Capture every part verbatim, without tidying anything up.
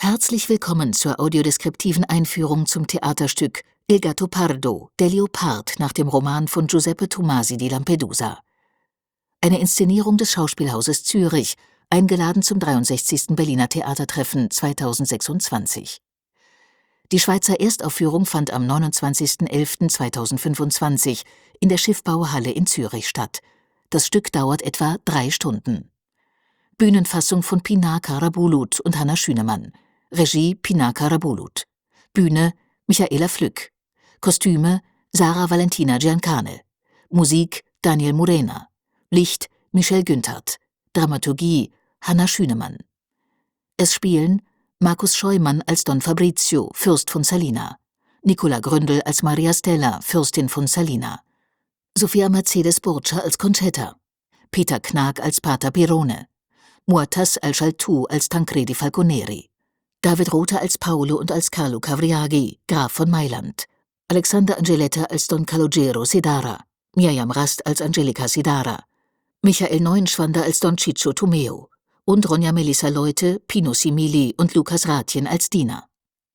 Herzlich willkommen zur audiodeskriptiven Einführung zum Theaterstück Il Gattopardo, der Leopard nach dem Roman von Giuseppe Tomasi di Lampedusa. Eine Inszenierung des Schauspielhauses Zürich, eingeladen zum dreiundsechzigsten Berliner Theatertreffen zweitausendsechsundzwanzig. Die Schweizer Erstaufführung fand am neunundzwanzigsten elften zweitausendfünfundzwanzig in der Schiffbauhalle in Zürich statt. Das Stück dauert etwa drei Stunden. Bühnenfassung von Pinar Karabulut und Hanna Schünemann. Regie Pinar Karabulut. Bühne Michaela Flück. Kostüme Sarah Valentina Giancane. Musik Daniel Murena. Licht Michel Günthert. Dramaturgie Hanna Schünemann. Es spielen Markus Scheumann als Don Fabrizio, Fürst von Salina. Nicola Gründel als Maria Stella, Fürstin von Salina. Sophia Mercedes Burtscher als Concetta. Peter Knag als Pater Pirone. Muattas al-Shaltu als Tancredi Falconeri. David Rother als Paolo und als Carlo Cavriaghi, Graf von Mailand. Alexander Angeletta als Don Calogero Sidara. Mirjam Rast als Angelica Sidara. Michael Neuenschwander als Don Ciccio Tomeo. Und Ronja Melissa Leute, Pino Simili und Lukas Rathjen als Diener.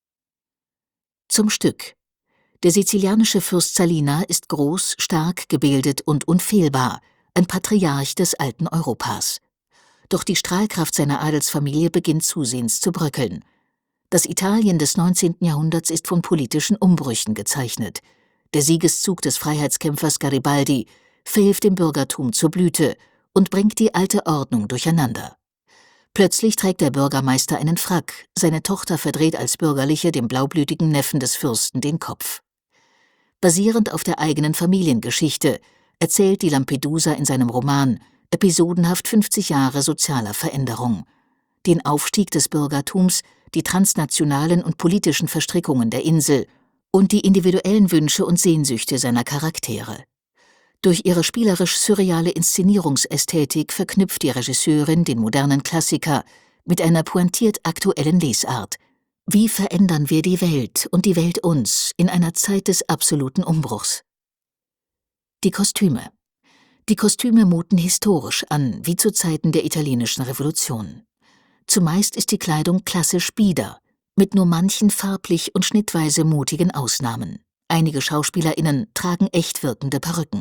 Zum Stück. Der sizilianische Fürst Salina ist groß, stark, gebildet und unfehlbar, ein Patriarch des alten Europas. Doch die Strahlkraft seiner Adelsfamilie beginnt zusehends zu bröckeln. Das Italien des neunzehnten Jahrhunderts ist von politischen Umbrüchen gezeichnet. Der Siegeszug des Freiheitskämpfers Garibaldi verhilft dem Bürgertum zur Blüte und bringt die alte Ordnung durcheinander. Plötzlich trägt der Bürgermeister einen Frack, seine Tochter verdreht als Bürgerliche dem blaublütigen Neffen des Fürsten den Kopf. Basierend auf der eigenen Familiengeschichte erzählt die Lampedusa in seinem Roman episodenhaft fünfzig Jahre sozialer Veränderung. Den Aufstieg des Bürgertums, die transnationalen und politischen Verstrickungen der Insel und die individuellen Wünsche und Sehnsüchte seiner Charaktere. Durch ihre spielerisch-surreale Inszenierungsästhetik verknüpft die Regisseurin den modernen Klassiker mit einer pointiert aktuellen Lesart. Wie verändern wir die Welt und die Welt uns in einer Zeit des absoluten Umbruchs? Die Kostüme. Die Kostüme muten historisch an, wie zu Zeiten der italienischen Revolution. Zumeist ist die Kleidung klassisch bieder, mit nur manchen farblich und schnittweise mutigen Ausnahmen. Einige SchauspielerInnen tragen echt wirkende Perücken.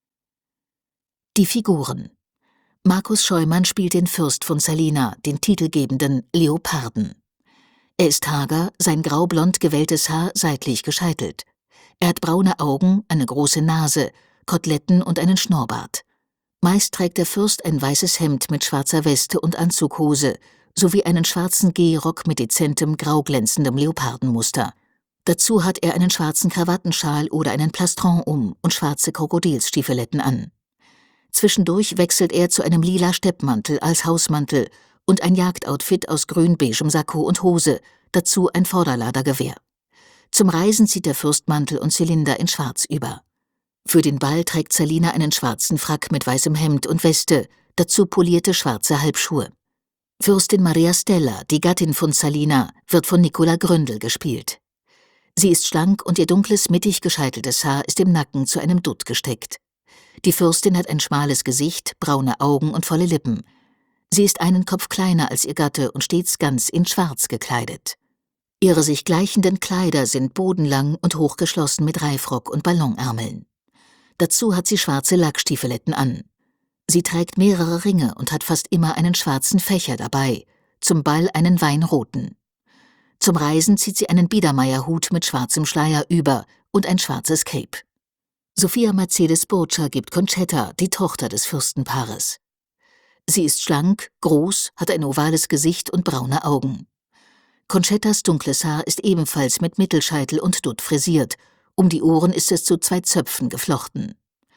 Die Figuren. Markus Scheumann spielt den Fürst von Salina, den titelgebenden Leoparden. Er ist hager, sein graublond gewelltes Haar seitlich gescheitelt. Er hat braune Augen, eine große Nase, Koteletten und einen Schnurrbart. Meist trägt der Fürst ein weißes Hemd mit schwarzer Weste und Anzughose sowie einen schwarzen Gehrock mit dezentem, grauglänzendem Leopardenmuster. Dazu hat er einen schwarzen Krawattenschal oder einen Plastron um und schwarze Krokodilsstiefeletten an. Zwischendurch wechselt er zu einem lila Steppmantel als Hausmantel und ein Jagdoutfit aus grün-beigem Sakko und Hose, dazu ein Vorderladergewehr. Zum Reisen zieht der Fürst Mantel und Zylinder in Schwarz über. Für den Ball trägt Salina einen schwarzen Frack mit weißem Hemd und Weste, dazu polierte schwarze Halbschuhe. Fürstin Maria Stella, die Gattin von Salina, wird von Nicola Gründel gespielt. Sie ist schlank und ihr dunkles, mittig gescheiteltes Haar ist im Nacken zu einem Dutt gesteckt. Die Fürstin hat ein schmales Gesicht, braune Augen und volle Lippen. Sie ist einen Kopf kleiner als ihr Gatte und stets ganz in Schwarz gekleidet. Ihre sich gleichenden Kleider sind bodenlang und hochgeschlossen mit Reifrock und Ballonärmeln. Dazu hat sie schwarze Lackstiefeletten an. Sie trägt mehrere Ringe und hat fast immer einen schwarzen Fächer dabei, zum Ball einen weinroten. Zum Reisen zieht sie einen Biedermeierhut mit schwarzem Schleier über und ein schwarzes Cape. Sophia Mercedes Burtscher gibt Concetta, die Tochter des Fürstenpaares. Sie ist schlank, groß, hat ein ovales Gesicht und braune Augen. Concettas dunkles Haar ist ebenfalls mit Mittelscheitel und Dutt frisiert, um die Ohren ist es zu zwei Zöpfen geflochten.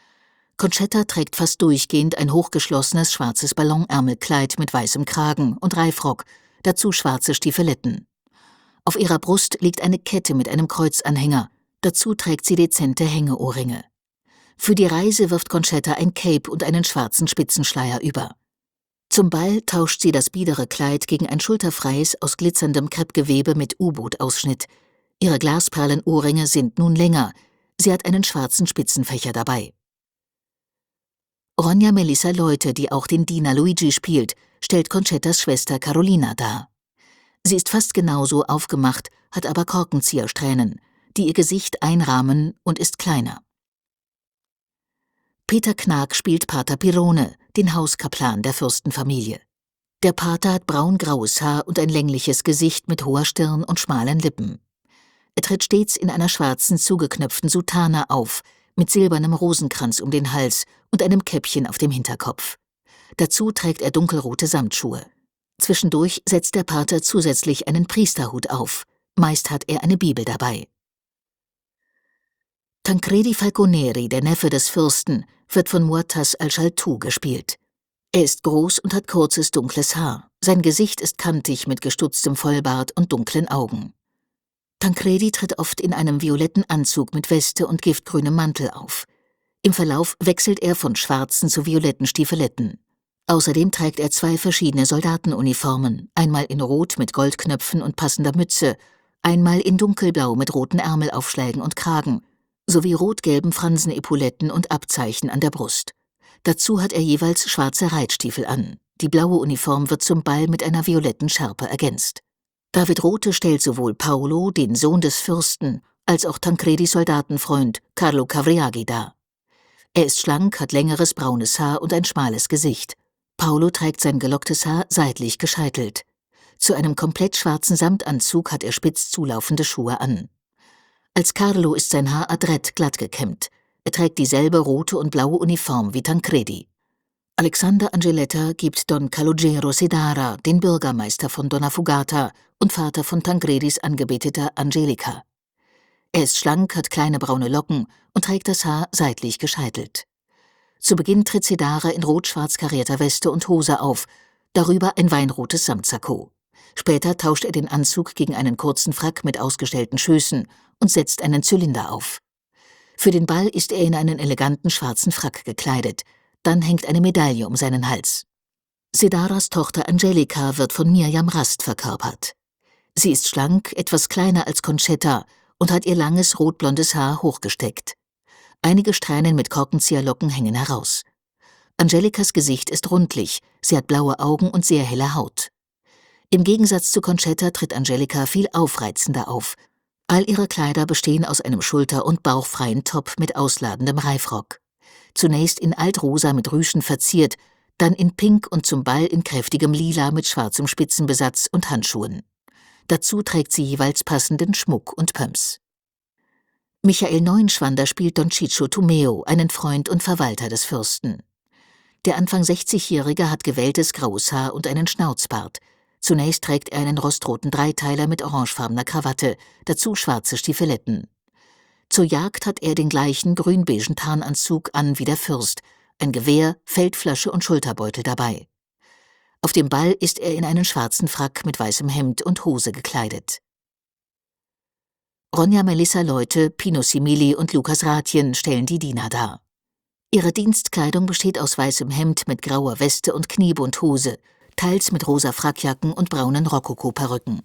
Concetta trägt fast durchgehend ein hochgeschlossenes schwarzes Ballonärmelkleid mit weißem Kragen und Reifrock, dazu schwarze Stiefeletten. Auf ihrer Brust liegt eine Kette mit einem Kreuzanhänger, dazu trägt sie dezente Hängeohrringe. Für die Reise wirft Concetta ein Cape und einen schwarzen Spitzenschleier über. Zum Ball tauscht sie das biedere Kleid gegen ein schulterfreies aus glitzerndem Kreppgewebe mit U-Boot-Ausschnitt. Ihre Glasperlenohrringe sind nun länger, sie hat einen schwarzen Spitzenfächer dabei. Ronja Melissa Leute, die auch den Diener Luigi spielt, stellt Concettas Schwester Carolina dar. Sie ist fast genauso aufgemacht, hat aber Korkenziehersträhnen, die ihr Gesicht einrahmen, und ist kleiner. Peter Knag spielt Pater Pirone, den Hauskaplan der Fürstenfamilie. Der Pater hat braun-graues Haar und ein längliches Gesicht mit hoher Stirn und schmalen Lippen. Er tritt stets in einer schwarzen, zugeknöpften Soutane auf, mit silbernem Rosenkranz um den Hals und einem Käppchen auf dem Hinterkopf. Dazu trägt er dunkelrote Samtschuhe. Zwischendurch setzt der Pater zusätzlich einen Priesterhut auf. Meist hat er eine Bibel dabei. Tancredi Falconeri, der Neffe des Fürsten, wird von Muattas al-Chaltou gespielt. Er ist groß und hat kurzes, dunkles Haar. Sein Gesicht ist kantig mit gestutztem Vollbart und dunklen Augen. Tancredi tritt oft in einem violetten Anzug mit Weste und giftgrünem Mantel auf. Im Verlauf wechselt er von schwarzen zu violetten Stiefeletten. Außerdem trägt er zwei verschiedene Soldatenuniformen, einmal in Rot mit Goldknöpfen und passender Mütze, einmal in Dunkelblau mit roten Ärmelaufschlägen und Kragen, sowie rot-gelben Fransenepauletten und Abzeichen an der Brust. Dazu hat er jeweils schwarze Reitstiefel an. Die blaue Uniform wird zum Ball mit einer violetten Schärpe ergänzt. David Rothe stellt sowohl Paolo, den Sohn des Fürsten, als auch Tancredis Soldatenfreund Carlo Cavriagi dar. Er ist schlank, hat längeres braunes Haar und ein schmales Gesicht. Paolo trägt sein gelocktes Haar seitlich gescheitelt. Zu einem komplett schwarzen Samtanzug hat er spitz zulaufende Schuhe an. Als Carlo ist sein Haar adrett glatt gekämmt. Er trägt dieselbe rote und blaue Uniform wie Tancredi. Alexander Angeletta gibt Don Calogero Sedara, den Bürgermeister von Donna Fugata und Vater von Tancredis angebeteter Angelica. Er ist schlank, hat kleine braune Locken und trägt das Haar seitlich gescheitelt. Zu Beginn tritt Sedara in rot-schwarz karierter Weste und Hose auf, darüber ein weinrotes Samtsakko. Später tauscht er den Anzug gegen einen kurzen Frack mit ausgestellten Schößen und setzt einen Zylinder auf. Für den Ball ist er in einen eleganten schwarzen Frack gekleidet. Dann hängt eine Medaille um seinen Hals. Sedaras Tochter Angelica wird von Mirjam Rast verkörpert. Sie ist schlank, etwas kleiner als Concetta und hat ihr langes rotblondes Haar hochgesteckt. Einige Strähnen mit Korkenzieherlocken hängen heraus. Angelicas Gesicht ist rundlich, sie hat blaue Augen und sehr helle Haut. Im Gegensatz zu Concetta tritt Angelica viel aufreizender auf. All ihre Kleider bestehen aus einem schulter- und bauchfreien Top mit ausladendem Reifrock. Zunächst in altrosa mit Rüschen verziert, dann in Pink und zum Ball in kräftigem Lila mit schwarzem Spitzenbesatz und Handschuhen. Dazu trägt sie jeweils passenden Schmuck und Pumps. Michael Neuenschwander spielt Don Ciccio Tomeo, einen Freund und Verwalter des Fürsten. Der Anfang sechzigjährige hat gewelltes graues Haar und einen Schnauzbart. Zunächst trägt er einen rostroten Dreiteiler mit orangefarbener Krawatte, dazu schwarze Stiefeletten. Zur Jagd hat er den gleichen grün-beigen Tarnanzug an wie der Fürst, ein Gewehr, Feldflasche und Schulterbeutel dabei. Auf dem Ball ist er in einen schwarzen Frack mit weißem Hemd und Hose gekleidet. Ronja Melissa Leute, Pino Simili und Lukas Rathjen stellen die Diener dar. Ihre Dienstkleidung besteht aus weißem Hemd mit grauer Weste und Kniebundhose, teils mit rosa Frackjacken und braunen Rokoko-Perücken.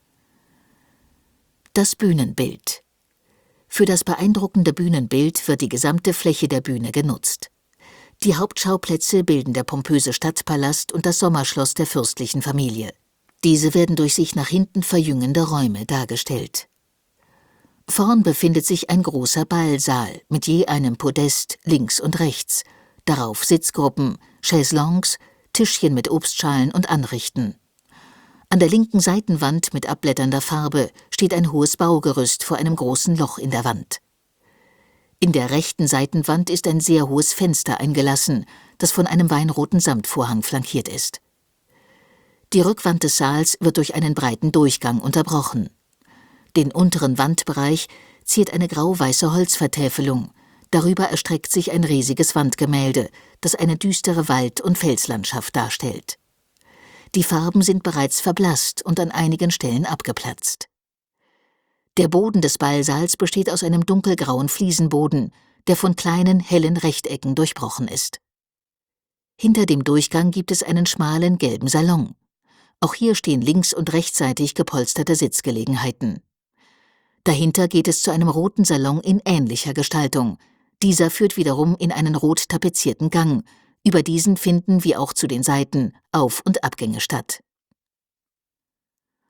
Das Bühnenbild. Für das beeindruckende Bühnenbild wird die gesamte Fläche der Bühne genutzt. Die Hauptschauplätze bilden der pompöse Stadtpalast und das Sommerschloss der fürstlichen Familie. Diese werden durch sich nach hinten verjüngende Räume dargestellt. Vorn befindet sich ein großer Ballsaal mit je einem Podest links und rechts, darauf Sitzgruppen, Chaiselongs, Tischchen mit Obstschalen und Anrichten. An der linken Seitenwand mit abblätternder Farbe steht ein hohes Baugerüst vor einem großen Loch in der Wand. In der rechten Seitenwand ist ein sehr hohes Fenster eingelassen, das von einem weinroten Samtvorhang flankiert ist. Die Rückwand des Saals wird durch einen breiten Durchgang unterbrochen. Den unteren Wandbereich ziert eine grau-weiße Holzvertäfelung. Darüber erstreckt sich ein riesiges Wandgemälde, das eine düstere Wald- und Felslandschaft darstellt. Die Farben sind bereits verblasst und an einigen Stellen abgeplatzt. Der Boden des Ballsaals besteht aus einem dunkelgrauen Fliesenboden, der von kleinen, hellen Rechtecken durchbrochen ist. Hinter dem Durchgang gibt es einen schmalen, gelben Salon. Auch hier stehen links- und rechtsseitig gepolsterte Sitzgelegenheiten. Dahinter geht es zu einem roten Salon in ähnlicher Gestaltung. Dieser führt wiederum in einen rot tapezierten Gang. Über diesen finden, wie auch zu den Seiten, Auf- und Abgänge statt.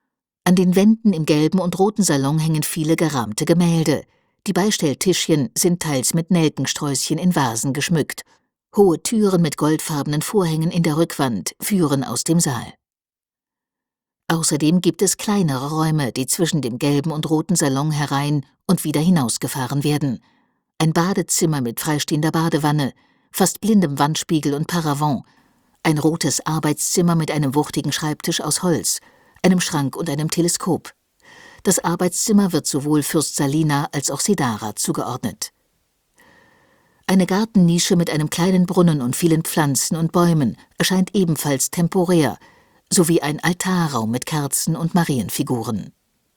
An den Wänden im gelben und roten Salon hängen viele gerahmte Gemälde. Die Beistelltischchen sind teils mit Nelkensträußchen in Vasen geschmückt. Hohe Türen mit goldfarbenen Vorhängen in der Rückwand führen aus dem Saal. Außerdem gibt es kleinere Räume, die zwischen dem gelben und roten Salon herein und wieder hinausgefahren werden. Ein Badezimmer mit freistehender Badewanne, fast blindem Wandspiegel und Paravent, ein rotes Arbeitszimmer mit einem wuchtigen Schreibtisch aus Holz, einem Schrank und einem Teleskop. Das Arbeitszimmer wird sowohl Fürst Salina als auch Sidara zugeordnet. Eine Gartennische mit einem kleinen Brunnen und vielen Pflanzen und Bäumen erscheint ebenfalls temporär, sowie ein Altarraum mit Kerzen und Marienfiguren.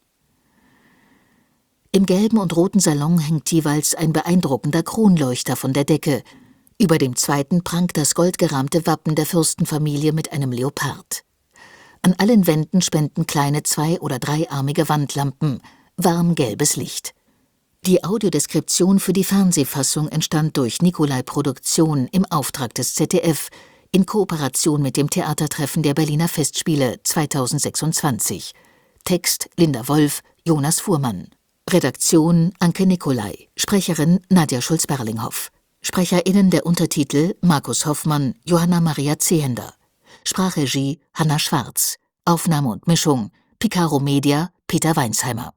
Im gelben und roten Salon hängt jeweils ein beeindruckender Kronleuchter von der Decke. Über dem zweiten prangt das goldgerahmte Wappen der Fürstenfamilie mit einem Leopard. An allen Wänden spenden kleine zwei- oder dreiarmige Wandlampen warm gelbes Licht. Die Audiodeskription für die Fernsehfassung entstand durch Nicolai Produktion im Auftrag des Z D F in Kooperation mit dem Theatertreffen der Berliner Festspiele zweitausendsechsundzwanzig. Text Linda Wolf, Jonas Fuhrmann. Redaktion Anke Nicolai. Sprecherin Nadja Schulz-Berlinghoff. SprecherInnen der Untertitel Markus Hoffmann, Johanna Maria Zehender. Sprachregie Hanna Schwarz. Aufnahme und Mischung Picaro Media, Peter Weinstheimer.